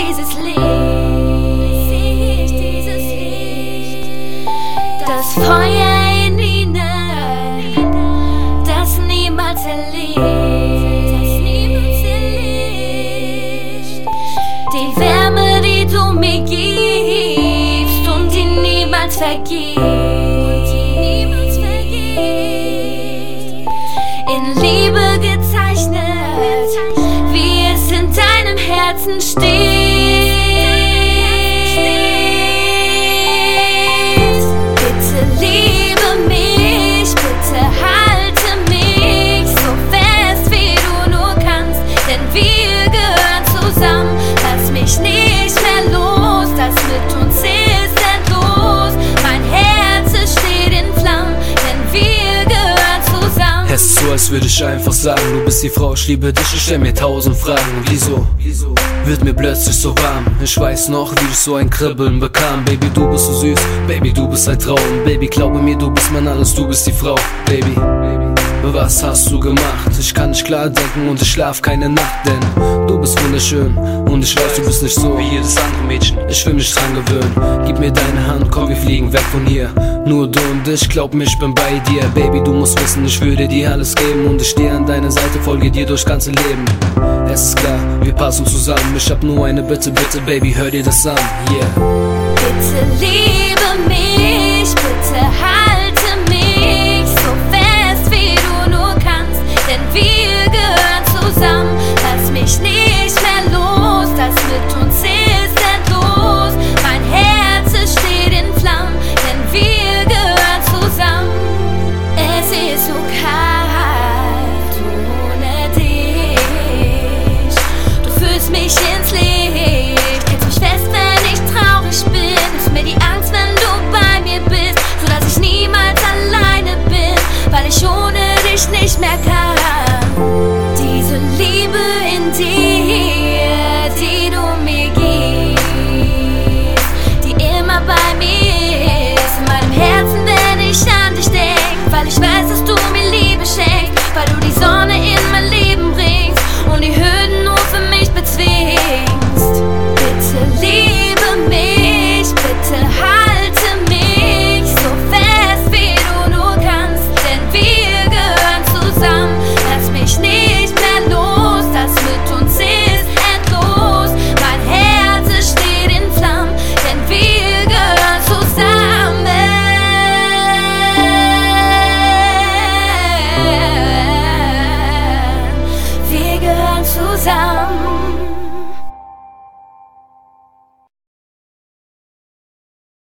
dieses Licht, das Feuer in ihnen, das niemals erlischt, die Wärme, die du mir gibst und die niemals vergisst, in Liebe gezeichnet, wie es in deinem Herzen steht. Bitte liebe mich, bitte halte mich so fest, wie du nur kannst, denn wir gehören zusammen. Lass mich nicht mehr los, das mit uns ist endlos. Mein Herz, es steht in Flammen, denn wir gehören zusammen. Es ist so, als würde ich einfach sagen, du bist die Frau, ich liebe dich, ich stell mir 1000 Fragen. Wieso wird mir plötzlich so warm? Ich weiß noch, wie ich so ein Kribbeln bekam. Baby, du bist so süß, Baby, du bist ein Traum. Baby, glaube mir, du bist mein Alles, du bist die Frau. Baby, was hast du gemacht? Ich kann nicht klar denken und ich schlaf keine Nacht, denn du bist wunderschön und ich weiß, du bist nicht so wie jedes andere Mädchen. Ich will mich dran gewöhnen, gib mir deine Hand, komm, wir fliegen weg von hier. Nur du und ich, glaub mir, ich bin bei dir. Baby, du musst wissen, ich würde dir alles geben und ich stehe an deiner Seite, folge dir durchs ganze Leben. Es ist klar, wir passen zusammen, ich hab nur eine Bitte, bitte, Baby, hör dir das an, yeah. Bitte liebe mich, bitte halte mich so fest, wie du nur kannst, denn wir gehören zusammen. Lass mich nicht mehr los, das mit uns ist endlos. Mein Herz, es steht in Flammen, denn wir gehören zusammen. Es ist so kalt ohne dich, du führst mich ins Licht, hältst mich fest, wenn ich traurig bin, nimmst mir die Angst, wenn du bei mir bist, sodass ich niemals alleine bin, weil ich ohne dich nicht mehr kann. Diese Liebe in dir, die du mir gibst, die immer bei mir ist, in meinem Herzen, wenn ich an dich denk, weil ich weiß, dass du mir Liebe schenkst, weil du die Sonne in mein Leben bringst und die Hürden nur für mich bezwingst. Bitte liebe mich, bitte halte mich so fest, wie du nur kannst, denn wir gehören zusammen. Lass mich nicht mehr los, das mit uns ist endlos. Mein Herz, es steht in Flammen, denn wir gehören zusammen. Wir gehören zusammen.